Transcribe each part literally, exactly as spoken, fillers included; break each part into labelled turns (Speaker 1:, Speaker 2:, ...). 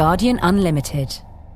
Speaker 1: Guardian Unlimited.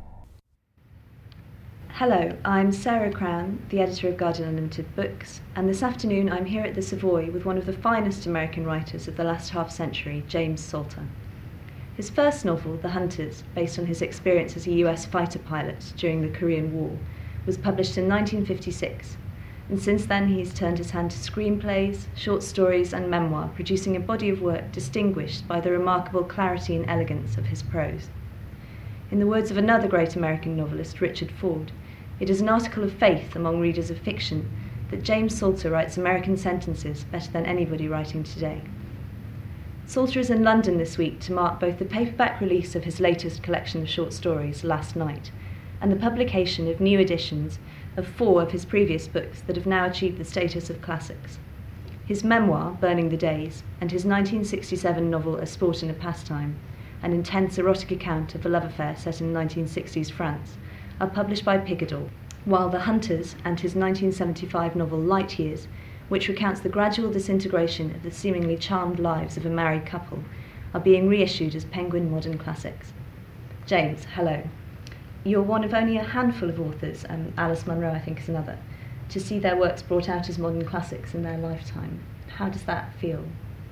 Speaker 2: Hello, I'm Sarah Crown, the editor of Guardian Unlimited Books, and this afternoon I'm here at the Savoy with one of the finest American writers of the last half century, James Salter. His first novel, The Hunters, based on his experience as a U S fighter pilot during the Korean War, was published in nineteen fifty-six, and since then he's turned his hand to screenplays, short stories and memoir, producing a body of work distinguished by the remarkable clarity and elegance of his prose. In the words of another great American novelist, Richard Ford, it is an article of faith among readers of fiction that James Salter writes American sentences better than anybody writing today. Salter is in London this week to mark both the paperback release of his latest collection of short stories, Last Night, and the publication of new editions of four of his previous books that have now achieved the status of classics. His memoir, Burning the Days, and his nineteen sixty-seven novel A Sport and a Pastime, an intense erotic account of a love affair set in nineteen sixties France, are published by Picador, while The Hunters and his nineteen seventy-five novel Light Years, which recounts the gradual disintegration of the seemingly charmed lives of a married couple, are being reissued as Penguin Modern Classics. James, hello. You're one of only a handful of authors, um, Alice Munro I think is another, to see their works brought out as modern classics in their lifetime. How does that feel?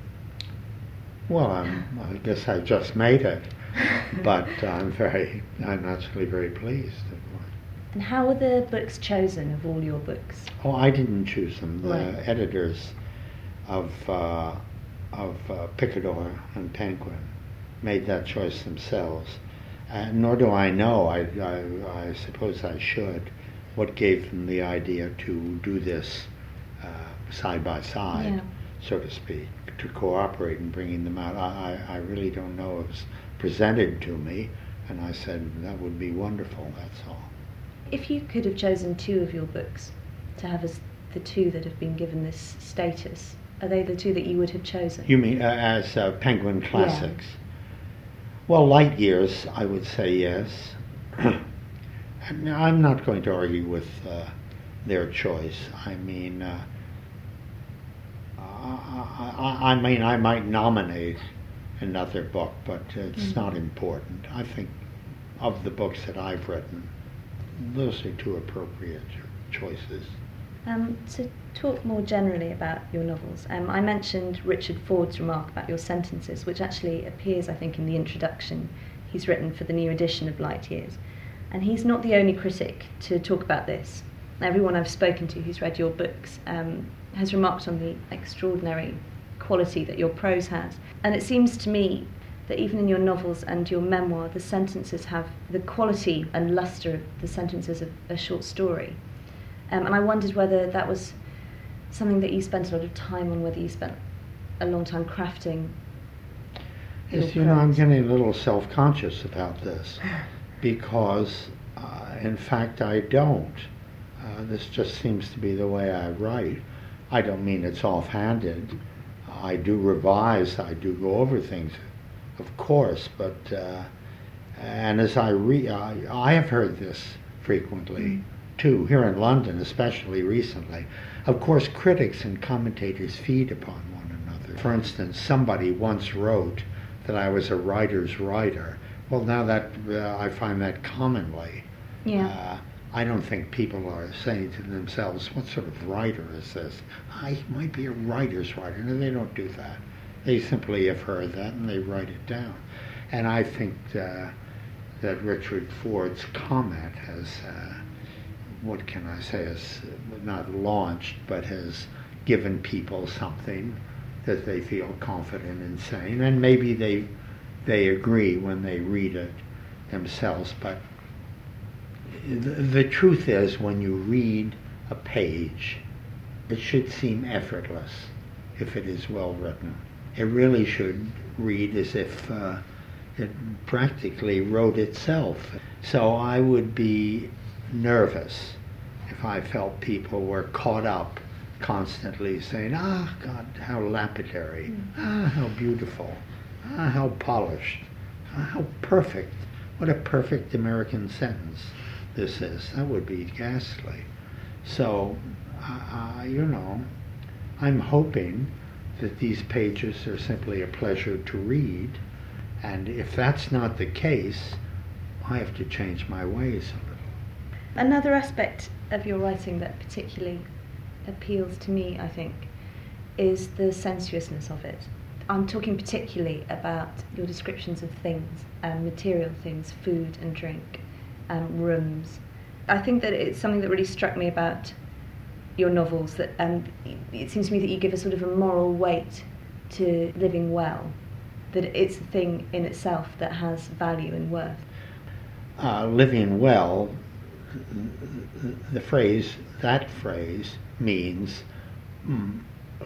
Speaker 3: Well, I'm, I guess I just made it, but I'm very, I'm actually very pleased.
Speaker 2: And how were the books chosen of all your books?
Speaker 3: Oh, I didn't choose them. The
Speaker 2: Right.
Speaker 3: editors of uh, of uh, Picador and Penguin made that choice themselves. Uh, nor do I know, I, I, I suppose I should, what gave them the idea to do this uh, side by side,
Speaker 2: Yeah.
Speaker 3: so to speak, to cooperate in bringing them out. I, I I really don't know. It was presented to me, and I said, that would be wonderful, that's all.
Speaker 2: If you could have chosen two of your books to have as the two that have been given this status, are they the two that you would have chosen?
Speaker 3: You mean uh, as uh, Penguin Classics? Yeah. Well, Light Years, I would say yes. I'm not going to argue with uh, their choice. I mean, uh, I, I, I mean, I might nominate another book, but it's mm-hmm. not important. I think of the books that I've written, those are two appropriate choices.
Speaker 2: Um, to talk more generally about your novels, um, I mentioned Richard Ford's remark about your sentences, which actually appears, I think, in the introduction he's written for the new edition of Light Years. And he's not the only critic to talk about this. Everyone I've spoken to who's read your books um, has remarked on the extraordinary quality that your prose has. And it seems to me that even in your novels and your memoir, the sentences have the quality and lustre of the sentences of a short story. Um, and I wondered whether that was something that you spent a lot of time on, whether you spent a long time crafting.
Speaker 3: Yes, you know, I'm getting a little self-conscious about this because, uh, in fact, I don't. Uh, this just seems to be the way I write. I don't mean it's offhanded. I do revise, I do go over things, of course, but, uh, and as I read, I, I have heard this frequently, mm. too, here in London, especially recently. Of course, critics and commentators feed upon one another. For instance, somebody once wrote that I was a writer's writer. Well, now that, uh, I find that commonly.
Speaker 2: Yeah.
Speaker 3: Uh, I don't think people are saying to themselves, what sort of writer is this? I might be a writer's writer. No, they don't do that. They simply have heard that and they write it down. And I think uh, that Richard Ford's comment has, uh, what can I say, has not launched, but has given people something that they feel confident in saying. And maybe they, they agree when they read it themselves, but the truth is, when you read a page, it should seem effortless if it is well written. It really should read as if uh, it practically wrote itself. So I would be nervous if I felt people were caught up constantly saying, ah, God, how lapidary, mm. ah, how beautiful, ah, how polished, ah, how perfect. What a perfect American sentence this is. That would be ghastly. So, uh, uh, you know, I'm hoping that these pages are simply a pleasure to read And if that's not the case, I have to change my ways a little.
Speaker 2: Another aspect of your writing that particularly appeals to me, I think, is the sensuousness of it. I'm talking particularly about your descriptions of things, um, material things, food and drink, um, rooms. I think that it's something that really struck me about your novels, that um, it seems to me that you give a sort of a moral weight to living well, that it's a thing in itself that has value and worth.
Speaker 3: Uh, living well, the phrase, that phrase means mm,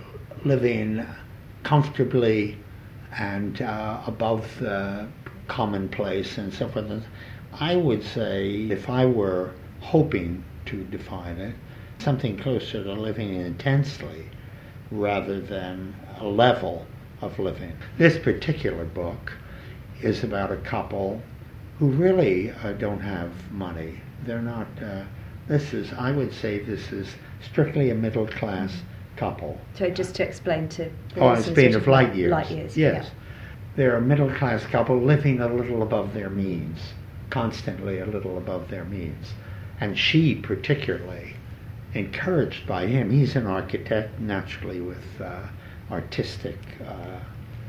Speaker 3: living comfortably and uh, above the commonplace and so forth. I would say, if I were hoping to define it, something closer to living intensely rather than a level of living. This particular book is about a couple who really uh, don't have money. They're not, uh, this is, I would say this is strictly a middle class couple.
Speaker 2: So just to explain to the
Speaker 3: Oh, it's been of light years.
Speaker 2: Light years,
Speaker 3: yes.
Speaker 2: Yeah.
Speaker 3: They're a middle class couple living a little above their means, constantly a little above their means. And she particularly, encouraged by him, he's an architect naturally with uh, artistic uh,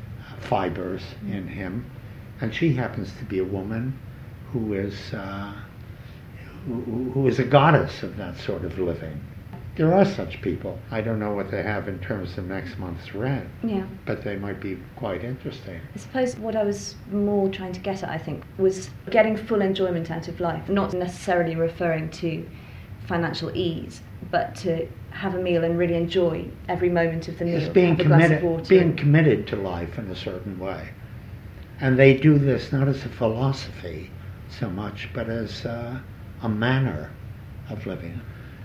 Speaker 3: fibers mm-hmm. in him, and she happens to be a woman who is uh, who, who is a goddess of that sort of living. There are such people. I don't know what they have in terms of next month's rent,
Speaker 2: yeah.
Speaker 3: but they might be quite interesting.
Speaker 2: I suppose what I was more trying to get at, I think, was getting full enjoyment out of life, not necessarily referring to financial ease, but to have a meal and really enjoy every moment of the meal.
Speaker 3: It's being
Speaker 2: have a glass of
Speaker 3: committed,
Speaker 2: water.
Speaker 3: being committed to life in a certain way. And they do this not as a philosophy so much, but as uh, a manner of living.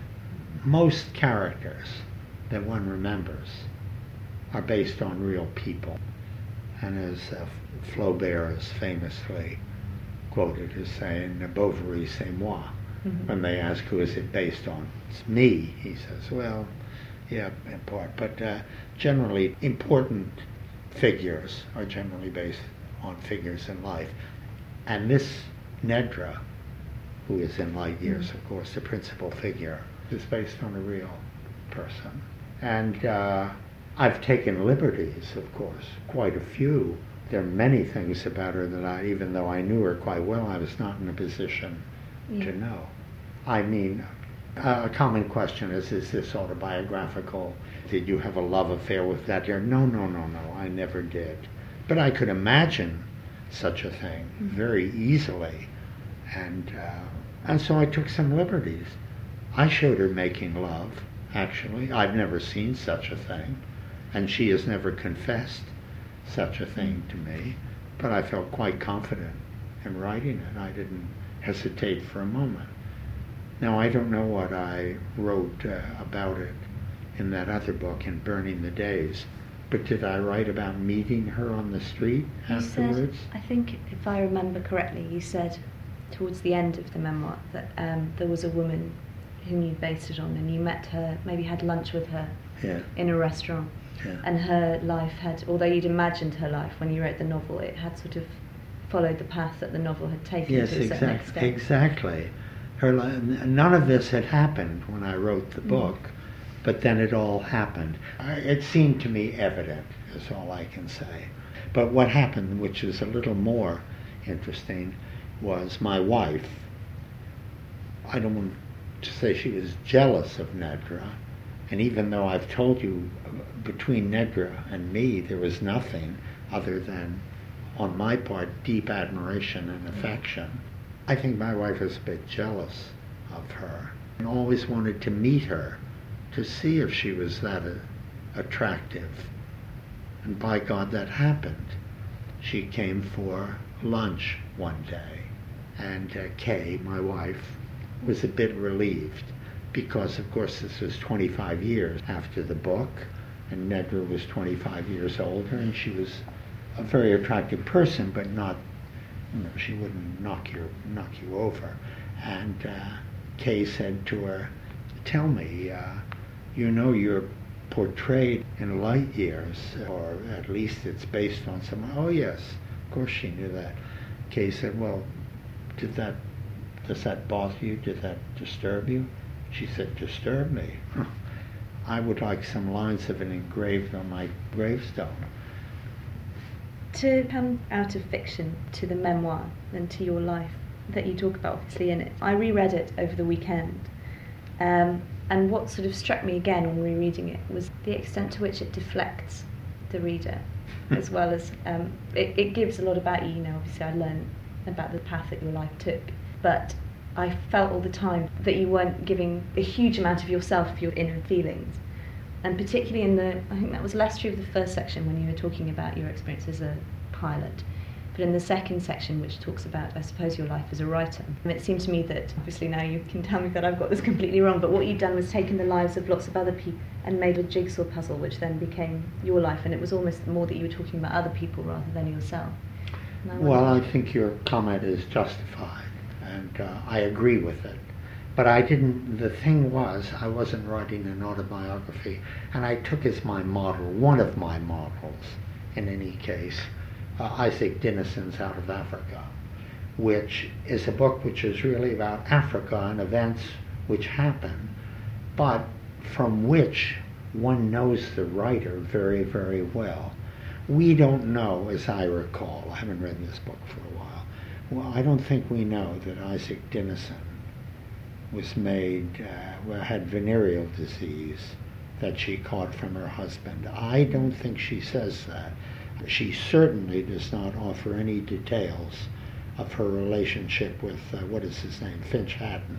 Speaker 3: Most characters that one remembers are based on real people. And as uh, Flaubert is famously quoted as saying, Bovary, c'est moi. Mm-hmm. When they ask who is it based on, it's me, he says. Well, yeah, in part. But uh, generally, important figures are generally based on figures in life. And this Nedra, who is in light years, mm-hmm. of course, the principal figure, is based on a real person. And uh, I've taken liberties, of course, quite a few. There are many things about her that I, even though I knew her quite well, I was not in a position yeah. to know. I mean, uh, a common question is, is this autobiographical? Did you have a love affair with that girl? No, no, no, no, I never did. But I could imagine such a thing mm-hmm. very easily. And, uh, and so I took some liberties. I showed her making love, actually. I've never seen such a thing, and she has never confessed such a thing to me, but I felt quite confident in writing it. I didn't hesitate for a moment. Now, I don't know what I wrote uh, about it in that other book, in Burning the Days, but did I write about meeting her on the street
Speaker 2: you
Speaker 3: afterwards?
Speaker 2: Said, I think, if I remember correctly, you said towards the end of the memoir that um, there was a woman whom you based it on, and you met her, maybe had lunch with her
Speaker 3: yeah.
Speaker 2: in a restaurant,
Speaker 3: yeah.
Speaker 2: and her life had, although you'd imagined her life when you wrote the novel, it had sort of followed the path that the novel had taken
Speaker 3: yes,
Speaker 2: to a certain
Speaker 3: exact,
Speaker 2: extent.
Speaker 3: Exactly. Her li- none of this had happened when I wrote the book, mm. but then it all happened. I, it seemed to me evident, is all I can say. But what happened, which is a little more interesting, was my wife, I don't want to say she was jealous of Nedra, and even though I've told you between Nedra and me there was nothing other than, on my part, deep admiration and affection, I think my wife was a bit jealous of her and always wanted to meet her to see if she was that uh, attractive. And by God, that happened. She came for lunch one day, and uh, Kay, my wife, was a bit relieved because, of course, this was twenty-five years after the book, and Nedra was twenty-five years older, and she was a very attractive person, but not, you know, she wouldn't knock you knock you over. And uh, Kay said to her, "Tell me, uh, you know, you're portrayed in light years, or at least it's based on some." "Oh yes, of course she knew that. Kay said, well, did that, does that bother you? Did that disturb you? She said, disturb me? I would like some lines of it engraved on my gravestone.
Speaker 2: To come out of fiction to the memoir and to your life that you talk about, obviously, in it, I reread it over the weekend. Um, and what sort of struck me again when rereading it was the extent to which it deflects the reader, as well as um, it, it gives a lot about you. You know, obviously, I learned about the path that your life took, but I felt all the time that you weren't giving a huge amount of yourself, your inner feelings. And particularly in the, I think that was less true of the first section when you were talking about your experience as a pilot. But in the second section, which talks about, I suppose, your life as a writer, and it seemed to me that, obviously now you can tell me that I've got this completely wrong, but what you'd done was taken the lives of lots of other people and made a jigsaw puzzle, which then became your life, and it was almost more that you were talking about other people rather than yourself. I
Speaker 3: well, I think your comment is justified, and uh, I agree with it. But I didn't, the thing was, I wasn't writing an autobiography, and I took as my model, one of my models, in any case, uh, Isak Dineson's Out of Africa, which is a book which is really about Africa and events which happen, but from which one knows the writer very, very well. We don't know, as I recall, I haven't read this book for a while, well, I don't think we know that Isak Dinesen was made, uh, well, had venereal disease that she caught from her husband. I don't think she says that. She certainly does not offer any details of her relationship with, uh, what is his name, Finch Hatton.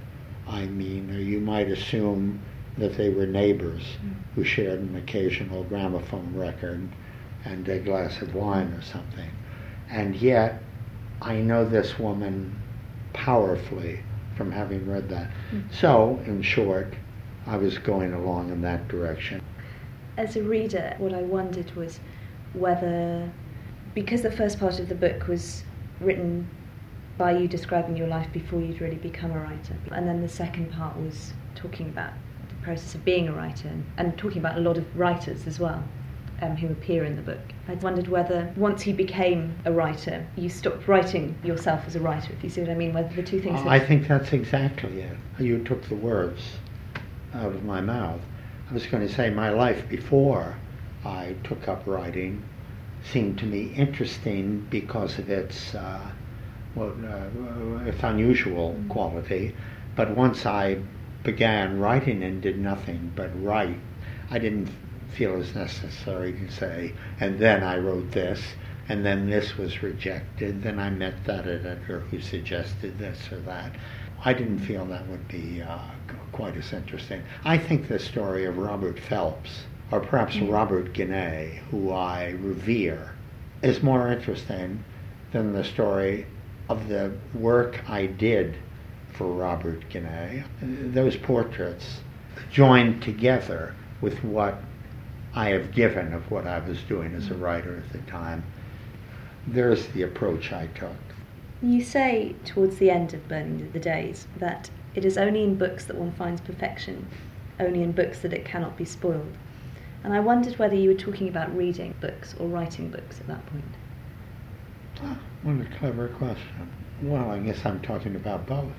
Speaker 3: I mean, uh, you might assume that they were neighbors who shared an occasional gramophone record and a glass of wine or something. And yet, I know this woman powerfully from having read that. Mm-hmm. So, in short, I was going along in that direction.
Speaker 2: As a reader, what I wondered was whether, because the first part of the book was written by you describing your life before you'd really become a writer, and then the second part was talking about the process of being a writer, and, and talking about a lot of writers as well, um, who appear in the book. I wondered whether, once you became a writer, you stopped writing yourself as a writer, if you see what I mean, whether the two things...
Speaker 3: Uh, I think that's exactly it. You took the words out of my mouth. I was going to say my life before I took up writing seemed to me interesting because of its, uh, well, uh, its unusual mm-hmm. quality. But once I began writing and did nothing but write, I didn't feel as necessary to say, and then I wrote this, and then this was rejected, then I met that editor who suggested this or that. I didn't feel that would be uh, quite as interesting. I think the story of Robert Phelps, or perhaps mm-hmm. Robert Guénet, who I revere, is more interesting than the story of the work I did for Robert Guénet. Those portraits joined together with what I have given of what I was doing as a writer at the time. There's the approach I took.
Speaker 2: You say towards the end of Burning the Days that it is only in books that one finds perfection, only in books that it cannot be spoiled. And I wondered whether you were talking about reading books or writing books at that point.
Speaker 3: Oh, what a clever question. Well, I guess I'm talking about both.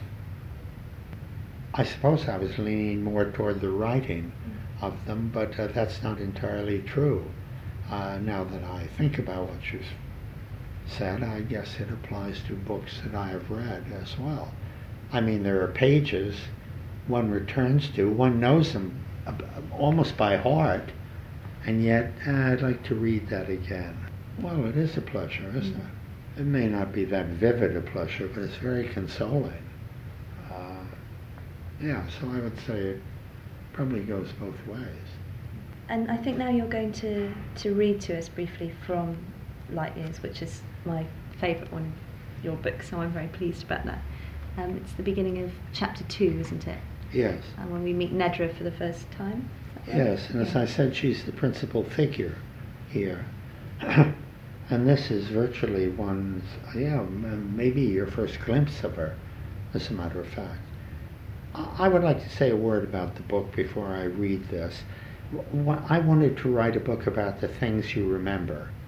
Speaker 3: I suppose I was leaning more toward the writing of them, but uh, that's not entirely true. Uh, now that I think about what you've said, I guess it applies to books that I have read as well. I mean, there are pages one returns to, one knows them almost by heart, and yet uh, I'd like to read that again. Well, it is a pleasure, isn't mm-hmm. it? It may not be that vivid a pleasure, but it's very consoling. Uh, yeah, so I would say it probably goes both ways.
Speaker 2: And I think now you're going to, to read to us briefly from Light Years, which is my favourite one of your books, so I'm very pleased about that. Um, it's the beginning of chapter two, isn't it?
Speaker 3: Yes.
Speaker 2: And when we meet Nedra for the first time. Right?
Speaker 3: Yes, and yeah. as I said, she's the principal figure here. And this is virtually one's, yeah, maybe your first glimpse of her, as a matter of fact. I would like to say a word about the book before I read this. I wanted to write a book about the things you remember.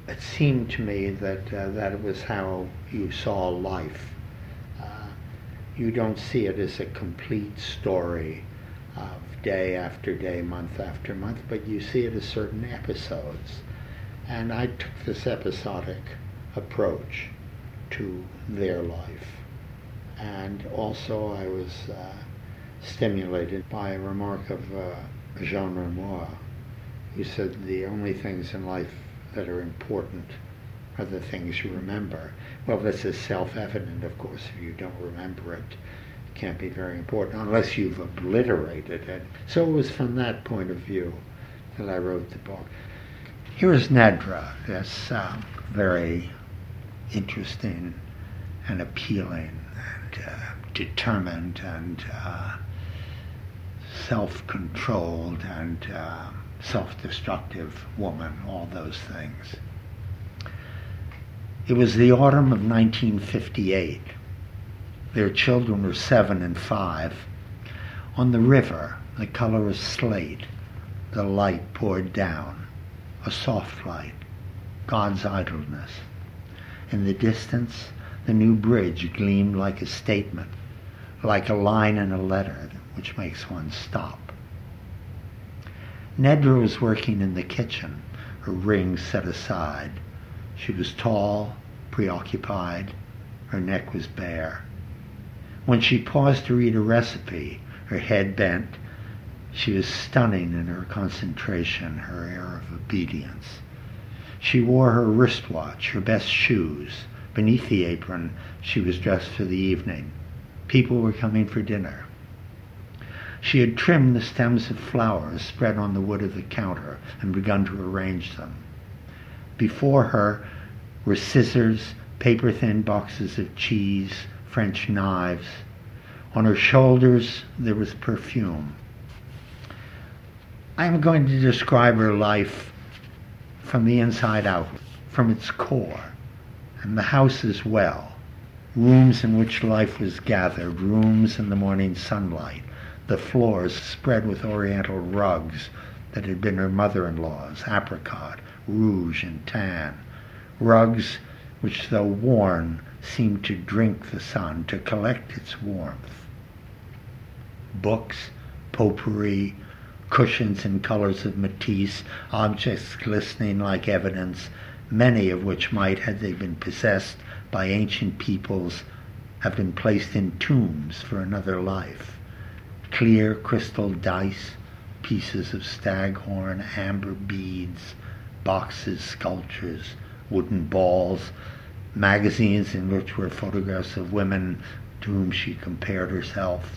Speaker 3: it seemed to me that uh, that it was how you saw life. Uh, you don't see it as a complete story of day after day, month after month, but you see it as certain episodes. And I took this episodic approach to their life. And also I was uh, stimulated by a remark of uh, Jean Renoir, who said the only things in life that are important are the things you remember. Well, this is self-evident, of course. If you don't remember it, it can't be very important unless you've obliterated it. So it was from that point of view that I wrote the book. Here is Nedra, this uh, very interesting and appealing and uh, determined and uh, self-controlled and uh, self-destructive woman, all those things. It was the autumn of nineteen fifty-eight. Their children were seven and five. On the river, the color of slate, the light poured down, a soft light, God's idleness. In the distance, the new bridge gleamed like a statement, like a line in a letter which makes one stop. Nedra was working in the kitchen, her ring set aside. She was tall, preoccupied, her neck was bare. When she paused to read a recipe, her head bent, she was stunning in her concentration, her air of obedience. She wore her wristwatch, her best shoes. Beneath the apron, she was dressed for the evening. People were coming for dinner. She had trimmed the stems of flowers spread on the wood of the counter and begun to arrange them. Before her were scissors, paper-thin boxes of cheese, French knives. On her shoulders there was perfume. I am going to describe her life from the inside out, from its core, and the house as well. Rooms in which life was gathered, rooms in the morning sunlight, the floors spread with oriental rugs that had been her mother-in-law's, apricot, rouge, and tan. Rugs which, though worn, seemed to drink the sun, to collect its warmth. Books, potpourri, cushions in colors of Matisse, objects glistening like evidence, many of which might, had they been possessed by ancient peoples, have been placed in tombs for another life. Clear crystal dice, pieces of staghorn, amber beads, boxes, sculptures, wooden balls, magazines in which were photographs of women to whom she compared herself.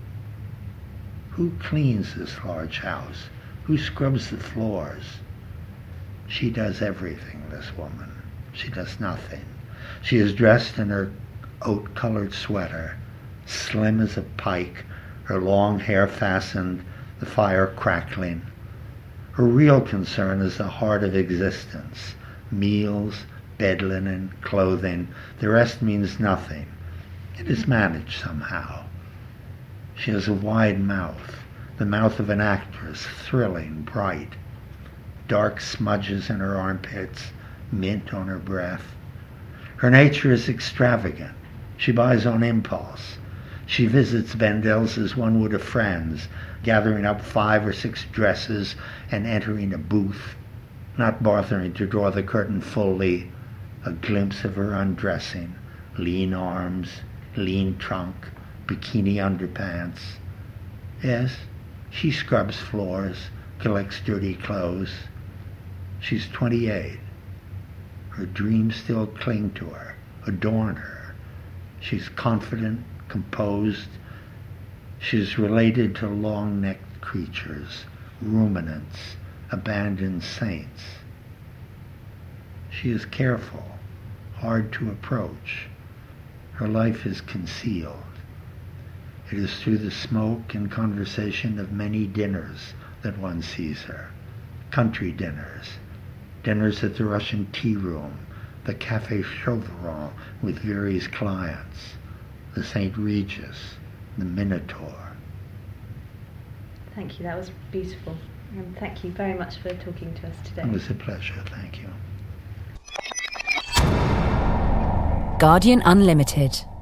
Speaker 3: Who cleans this large house? Who scrubs the floors? She does everything, this woman. She does nothing. She is dressed in her oat-colored sweater, slim as a pike, her long hair fastened, the fire crackling. Her real concern is the heart of existence, meals, bed linen, clothing. The rest means nothing. It is managed somehow. She has a wide mouth, the mouth of an actress, thrilling, bright. Dark smudges in her armpits, mint on her breath. Her nature is extravagant. She buys on impulse. She visits Bendel's as one would a friend's, gathering up five or six dresses and entering a booth, not bothering to draw the curtain fully, a glimpse of her undressing, lean arms, lean trunk, bikini underpants. Yes, she scrubs floors, collects dirty clothes. She's twenty-eight. Her dreams still cling to her, adorn her. She's confident, composed. She's related to long-necked creatures, ruminants, abandoned saints. She is careful, hard to approach. Her life is concealed. It is through the smoke and conversation of many dinners that one sees her. Country dinners, dinners at the Russian tea room, the Café Chauveron with various clients, the Saint Regis, the Minotaur.
Speaker 2: Thank you, that was beautiful. And thank you very much for talking to us today.
Speaker 3: It was a pleasure, thank you.
Speaker 1: Guardian Unlimited.